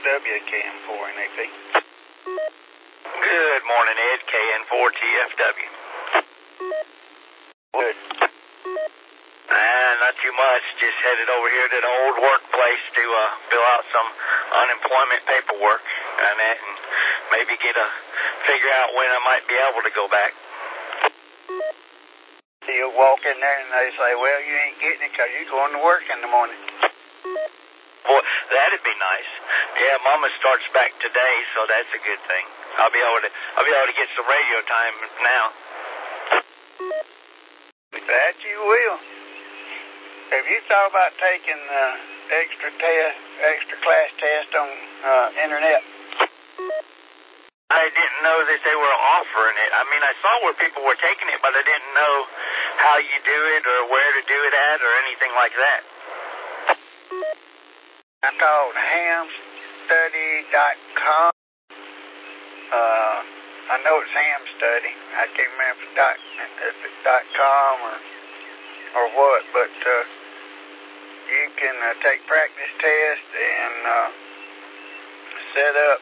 WKN4 NAP. Good morning, Ed. KN4TFW. Good. Not too much. Just headed over here to the old workplace to fill out some unemployment paperwork and maybe figure out when I might be able to go back. You walk in there and they say, well, you ain't getting it because you're going to work in the morning. Well, that'd be nice. Yeah, Mama starts back today, so that's a good thing. I'll be able to get some radio time now. That you will. Have you thought about taking extra class test on internet? I didn't know that they were offering it. I mean, I saw where people were taking it, but I didn't know how you do it or where to do it at or anything like that. I called hamstudy.com. I know it's hamstudy. I can't remember if it's .com or what, but you can take practice tests and set up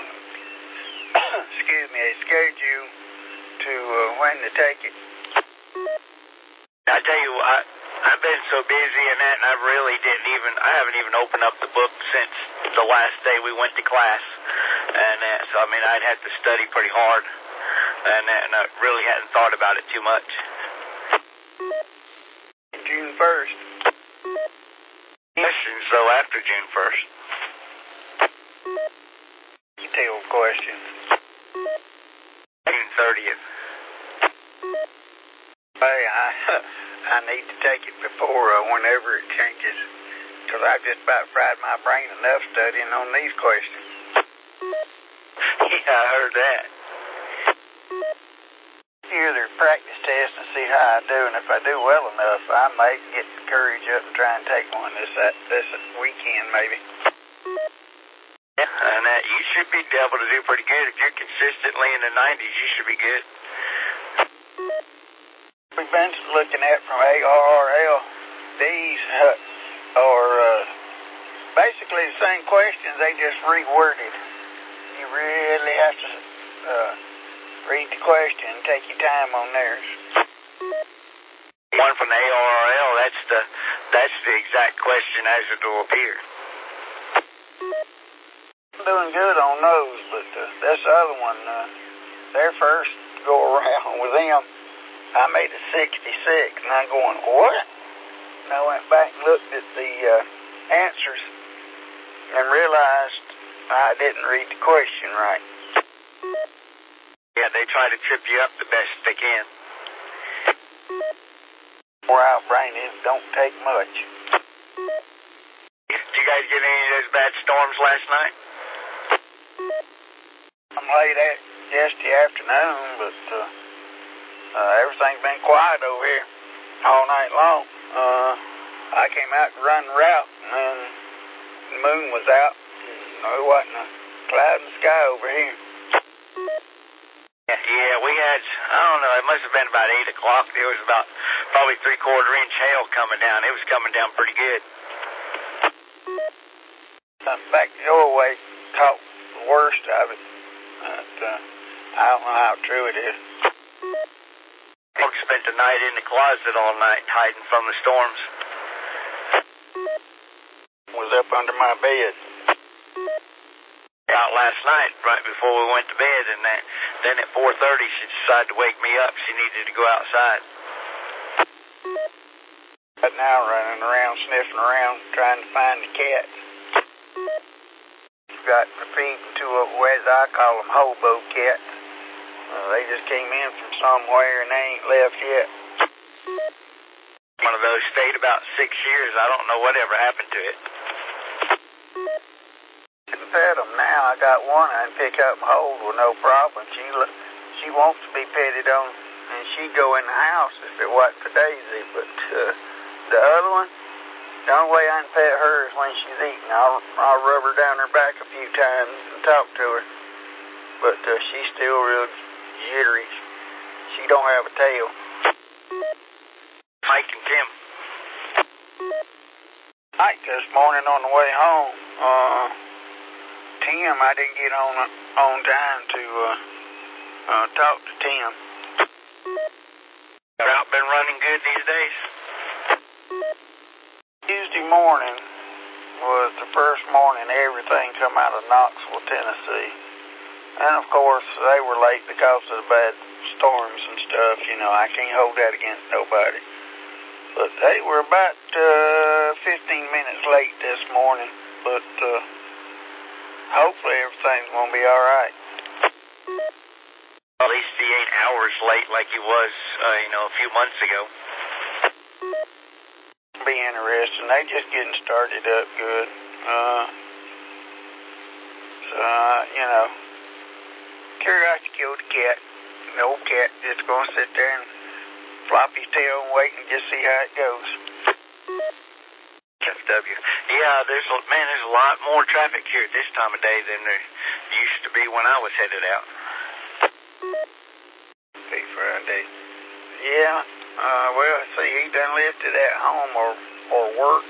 a schedule to when to take it. I tell you what, I've been so busy in that, and I haven't even opened up the book since the last day we went to class. And so, I mean, I'd had to study pretty hard, and I really hadn't thought about it too much. June 1st. Questions, though, after June 1st. Detailed questions. June 30th. Hey, I need to take it before whenever it changes, because I've just about fried my brain enough studying on these questions. Yeah, I heard that. Hear their practice test and see how I do, and if I do well enough, I may get the courage up and try and take one this weekend, maybe. Yeah, and you should be able to do pretty good. If you're consistently in the 90s, you should be good. We've been looking at from ARRL. These are basically the same questions, they just reworded. You really have to read the question and take your time on theirs. One from the ARRL, that's the exact question as it will appear. I'm doing good on those, but this other one, their first go around with them, I made a 66, and I'm going, what? And I went back and looked at the answers and realized I didn't read the question right. Yeah, they try to trip you up the best they can. Where our brain is, don't take much. Did you guys get any of those bad storms last night? I'm late yesterday afternoon, but everything's been quiet over here all night long. I came out to run the route, and the moon was out. There wasn't a cloud in the sky over here. Yeah, we had, I don't know, it must have been about 8 o'clock. There was about probably 3/4 inch hail coming down. It was coming down pretty good. Back your way caught the worst of it. But, I don't know how true it is. Folks spent the night in the closet all night hiding from the storms. Was up under my bed. Out last night, right before we went to bed, and then at 4:30 she decided to wake me up. She needed to go outside. But now running around, sniffing around, trying to find the cat. Got feeding to as I call them, hobo cats. They just came in from somewhere and they ain't left yet. One of those stayed about 6 years. I don't know whatever happened to it. I can pet them now. I got one I can pick up and hold with no problem. She wants to be petted on, and she'd go in the house if it wasn't for Daisy. But the other one, the only way I can pet her is when she's eating. I'll rub her down her back a few times and talk to her. But she's still real jittery. She don't have a tail. Mike and Tim. Mike this morning on the way home, Tim. I didn't get on time to talk to Tim. Route been running good these days? Tuesday morning was the first morning everything come out of Knoxville, Tennessee. And of course, they were late because of the bad storms and stuff. You know, I can't hold that against nobody. But they were about 15 minutes late this morning. But hopefully everything's going to be all right. At least he ain't hours late like he was, a few months ago. Be interesting. They just getting started up good. Curiosity killed the cat. The old cat just going to sit there and flop his tail and wait and just see how it goes. FW. Yeah, there's a lot more traffic here at this time of day than there used to be when I was headed out. Happy Friday. Yeah. Well, see, he done left it at home or work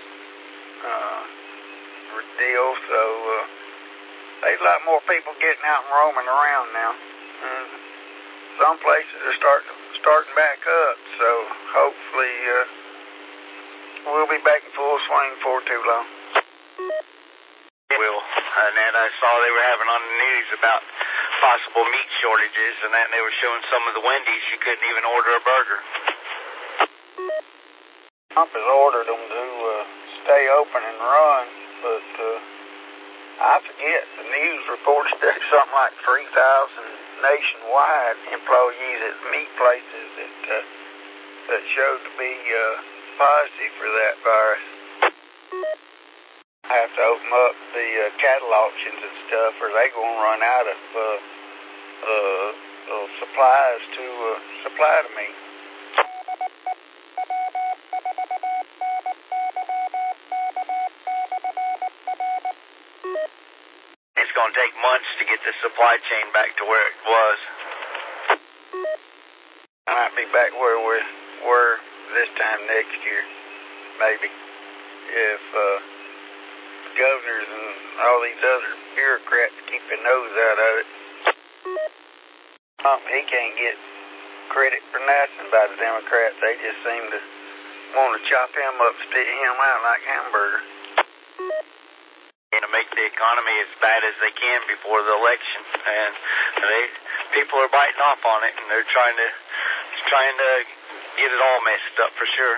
deal, so there's a lot more people getting out and roaming around now. And some places are starting back up, so hopefully we'll be back in full swing before too long. Will. And then I saw they were having on the news about possible meat shortages, and then they were showing some of the Wendy's you couldn't even order a burger. Trump has ordered them to stay open and run, but I forget, the news reports that something like 3,000 nationwide employees at meat places that showed to be positive for that virus. Have to open up the cattle auctions and stuff, or they gonna run out of supplies to supply to me. It's gonna take months to get the supply chain back to where it was. I might be back where we were this time next year, maybe, if governors and all these other bureaucrats keep their nose out of it. He can't get credit for nothing by the Democrats. They just seem to want to chop him up, spit him out like hamburger. To make the economy as bad as they can before the election, and people are biting off on it, and they're trying to get it all messed up for sure.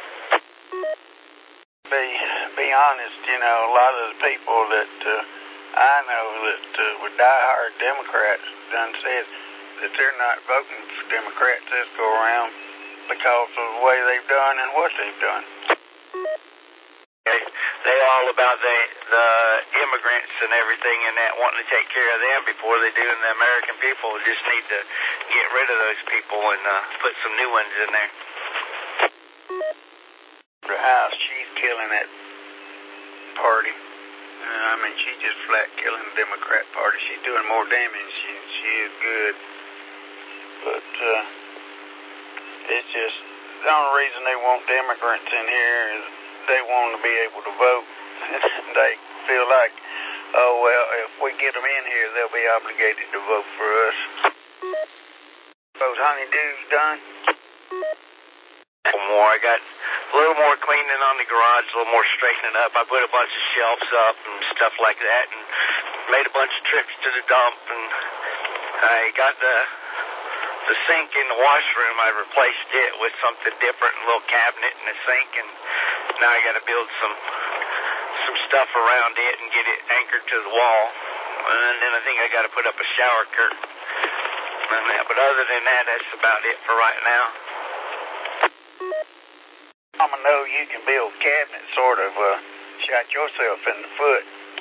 Be honest, a lot of the people that I know that were diehard Democrats done said that they're not voting for Democrats this go around because of the way they've done and what they've done. They all about the immigrants and everything and that, wanting to take care of them before they do the American people. Just need to get rid of those people and put some new ones in there. The House, she's killing that party. She's just flat killing the Democrat Party. She's doing more damage. She is good. But it's just the only reason they want the immigrants in here is they want to be able to vote. They feel like, oh, well, if we get them in here, they'll be obligated to vote for us. Those honeydews done? I got a little more cleaning on the garage, a little more straightening up. I put a bunch of shelves up and stuff like that, and made a bunch of trips to the dump, and I got the sink in the washroom. I replaced it with something different, a little cabinet and a sink, and now I got to build some stuff around it and get it anchored to the wall. And then I think I got to put up a shower curtain and that. But other than that, that's about it for right now. I know you can build cabinets, sort of shot yourself in the foot.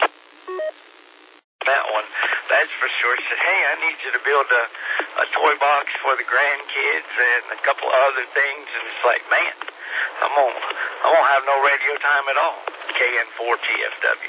That one, that's for sure. Said, hey, I need you to build a toy box for the grandkids and a couple of other things. And it's like, man, I won't have no radio time at all. KN4GFW.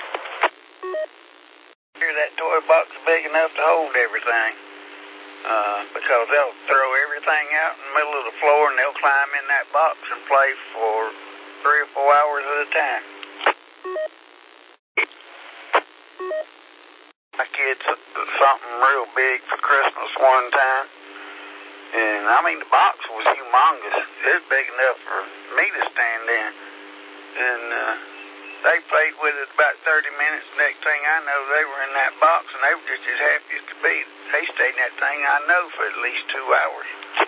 Here, that toy box is big enough to hold everything. Because they'll throw everything out in the middle of the floor and they'll climb in that box and play for 3 or 4 hours at a time. kids something real big for Christmas one time. And, I mean, the box was humongous. It was big enough for me to stand in. And they played with it about 30 minutes. Next thing I know, they were in that box, and they were just as happy as could be. They stayed in that thing, I know, for at least 2 hours.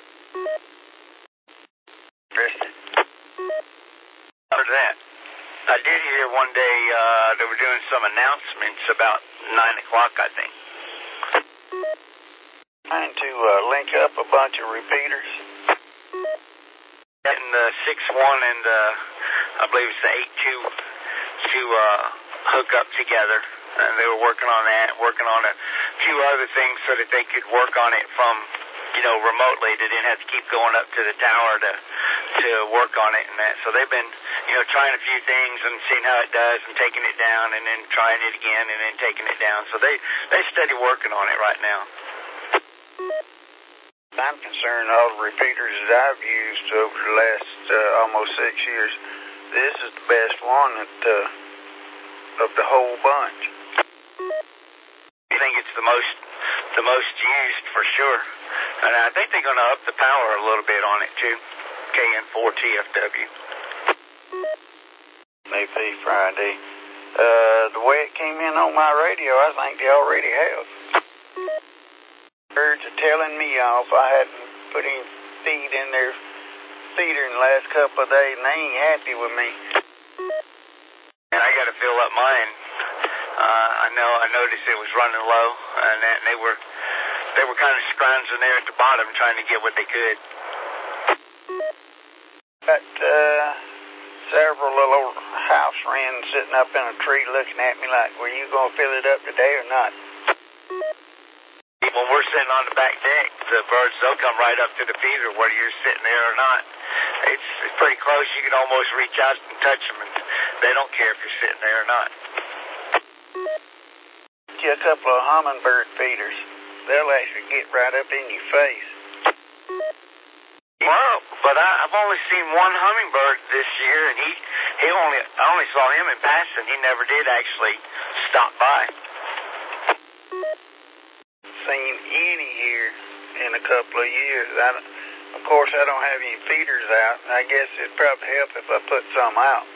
Interesting. Heard that. I did hear one day they were doing some announcements about 9 o'clock, I think. Trying to link up a bunch of repeaters. And the 6-1 and I believe it's the 8-2 to hook up together. And they were working on that, working on a few other things so that they could work on it from, remotely. They didn't have to keep going up to the tower to work on it and that. So they've been, trying a few things and seeing how it does and taking it down and then trying it again and then taking it down. So they're steady working on it right now. I'm concerned all the repeaters that I've used over the last almost 6 years, this is the best one of the whole bunch. I think it's the most used for sure. And I think they're going to up the power a little bit on it too. KN4 TFW. AP Friday. The way it came in on my radio, I think they already have. Birds are telling me off. I hadn't put any feed in their feeder in the last couple of days, and they ain't happy with me. And I got to fill up mine. I noticed it was running low, and they were kind of scrounging there at the bottom, trying to get what they could. Got several little house wrens sitting up in a tree looking at me like, were you going to fill it up today or not? When we're sitting on the back deck, the birds, they'll come right up to the feeder whether you're sitting there or not. It's pretty close. You can almost reach out and touch them, and they don't care if you're sitting there or not. A couple of hummingbird feeders. They'll actually get right up in your face. Well, but I've only seen one hummingbird this year, and I only saw him in passing. He never did actually stop by. Seen any here in a couple of years. Of course, I don't have any feeders out, and I guess it'd probably help if I put some out.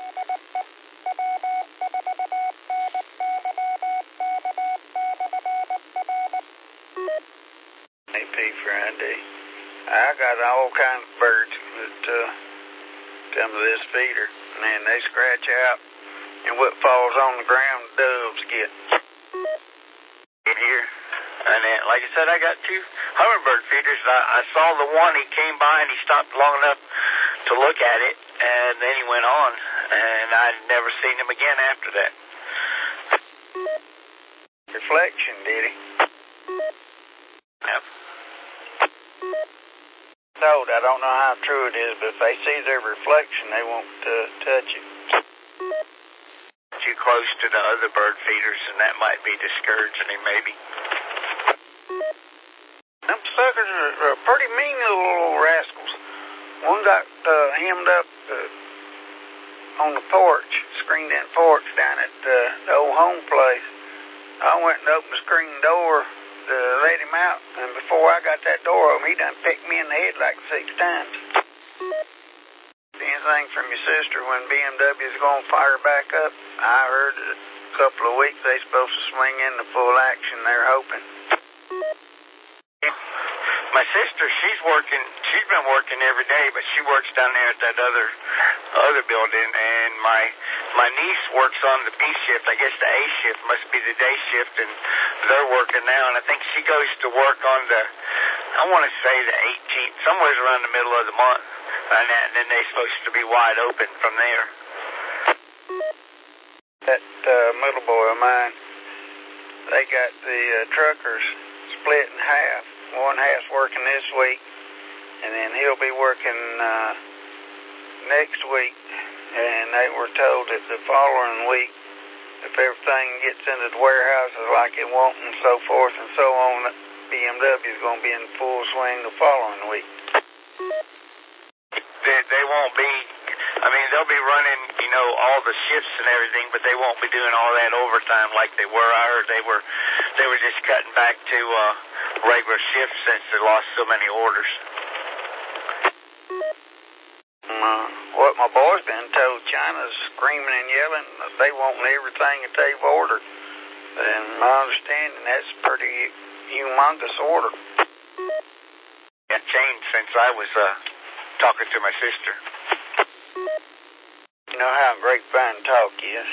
AP Friday. I got all kinds of birds that come to this feeder, and then they scratch out, and what falls on the ground, doves get. In here. And then, like I said, I got 2 hummingbird feeders. I saw the one, he came by and he stopped long enough to look at it, and then he went on, and I'd never seen him again after that. Reflection, did he? Yep. I don't know how true it is, but if they see their reflection, they won't touch it. Too close to the other bird feeders, and that might be discouraging him, maybe. Them suckers are pretty mean little rascals. One got hemmed up on the porch, screened-in porch down at the old home place. I went and opened the screen door to let him out, and before I got that door open, he done picked me in the head like 6 times. Anything from your sister when BMW's going to fire back up? I heard that a couple of weeks they're supposed to swing into full action. They're hoping. My sister, she's been working every day, but she works down there at that other building, and my niece works on the B shift. I guess the A shift must be the day shift, and they're working now, and I think she goes to work on I want to say the 18th, somewhere around the middle of the month, and then they're supposed to be wide open from there. That middle boy of mine, they got the truckers split in half. One half's working this week, and then he'll be working next week. And they were told that the following week, if everything gets into the warehouses like it won't and so forth and so on, BMW is going to be in full swing the following week. They won't be. I mean, they'll be running, all the shifts and everything, but they won't be doing all that overtime like they were. I heard they were just cutting back to regular shifts since they lost so many orders. What my boy's been told, China's screaming and yelling that they want everything that they've ordered. And my understanding, that's a pretty humongous order. It changed since I was talking to my sister. You know how grapevine talk is.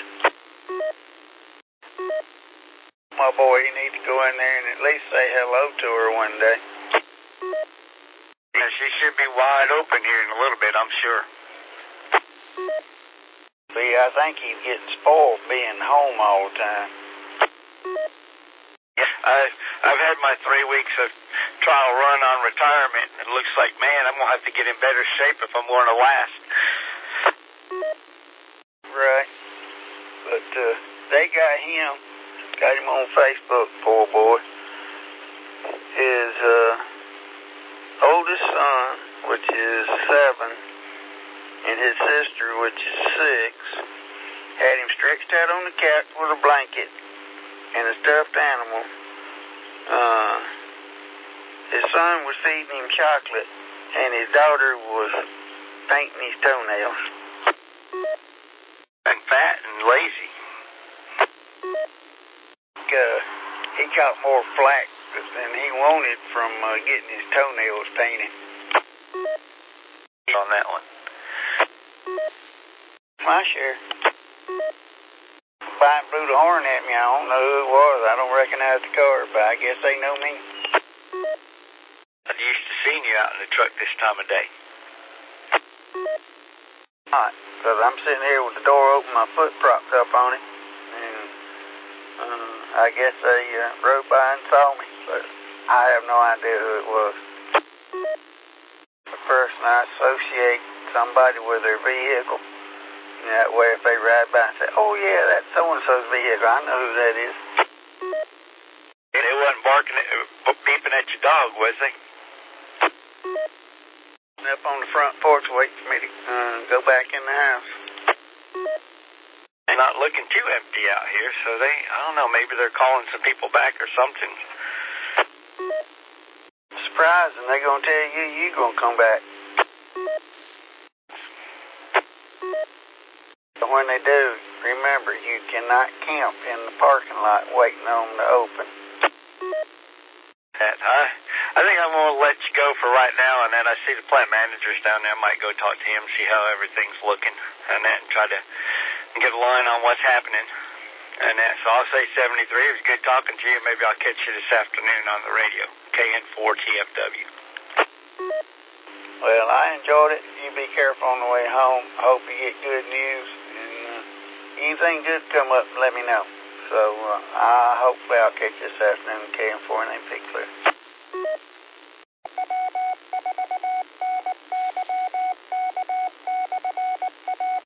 My boy, you need to go in there and at least say hello to her one day. Yeah, she should be wide open here in a little bit, I'm sure. See, I think he's getting spoiled being home all the time. Yeah, I've had my 3 weeks of trial run on retirement. It looks like, man, I'm going to have to get in better shape if I'm going to last. Right. But they got him on Facebook, poor boy. His oldest son, which is 7, and his sister, which is 6, had him stretched out on the couch with a blanket and a stuffed animal. His son was feeding him chocolate, and his daughter was painting his toenails. And fat and lazy. He caught more flack than he wanted from getting his toenails painted. On that one. My share. Somebody blew the horn at me. I don't know who it was. I don't recognize the car, but I guess they know me. I'm used to seeing you out in the truck this time of day. Not, because I'm sitting here with the door open, my foot propped up on it, and I guess they rode by and saw me, but I have no idea who it was. The person I associate somebody with their vehicle. That way, if they ride by and say, "Oh yeah, that's so-and-so's vehicle," I know who that is. And they wasn't beeping at your dog, was they? Up on the front porch waiting for me to go back in the house. They're not looking too empty out here, so I don't know, maybe they're calling some people back or something. Surprising, they're going to tell you you're going to come back. But when they do, remember, you cannot camp in the parking lot waiting on them to open. I think I'm going to let you go for right now, and then I see the plant managers down there. I might go talk to him, see how everything's looking, and then try to get a line on what's happening. And so I'll say 73. It was good talking to you. Maybe I'll catch you this afternoon on the radio, KN4TFW. Well, I enjoyed it. You be careful on the way home. I hope you get good news. And anything good come up, let me know. So I hope I'll catch you this afternoon, KN4 and P Clear.